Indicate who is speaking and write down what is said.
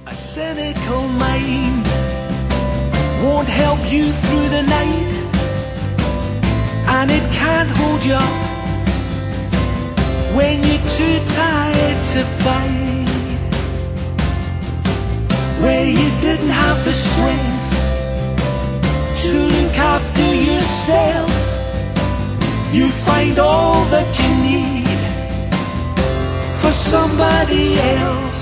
Speaker 1: A cynical mind won't help you through the night, and it can't hold you up when you're too tired to fight. Where you didn't have the strength to look after yourself, you find all that you need for somebody else.